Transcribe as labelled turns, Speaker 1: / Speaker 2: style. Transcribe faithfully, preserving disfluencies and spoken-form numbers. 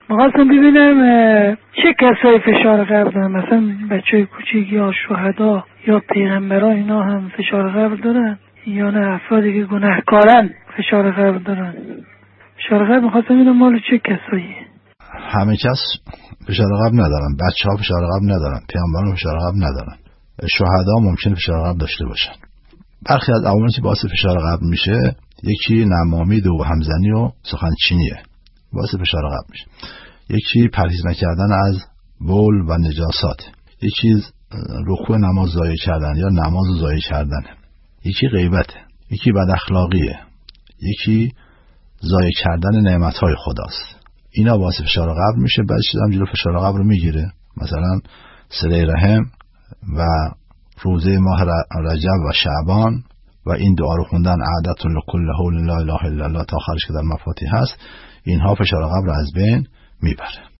Speaker 1: میخواستم ببینم چه کسایی فشار قلب دارن، مثلا بچه کوچیک یا شهدا یا پیغمبران اینا هم فشار قلب دارن یا نه افرادی که گناهکارن فشار قلب دارن؟ فشار قلب میخواستم ببینم مال چه کسایی.
Speaker 2: همه کس فشار قلب ندارن، بچه ها فشار قلب ندارن، پیغمبران فشار قلب ندارن، شهدا ممکنه فشار قلب داشته باشن. برخی از عواملی که باعث فشار قلب میشه، یکی نمامید و همزنی و سخنچینیه، باعث فشار قلب میشه. یکی پرهیز نکردن از بول و نجاسات، یکی رکوع نماز ضایع کردن یا نماز ضایع کردن، یکی غیبته، یکی بد اخلاقیه، یکی ضایع کردن نعمتهای خداست. اینا باعث فشار قلب میشه. بعد چیزا هم جلو فشار قلب رو میگیره، مثلا صله رحم و روزه ماه رجب و شعبان و این دعا رو خوندن، عادت لکل حول لا اله الا الله تا آخرش که در مفاتیح هست، اینها فشار قلب رو از بین میبره.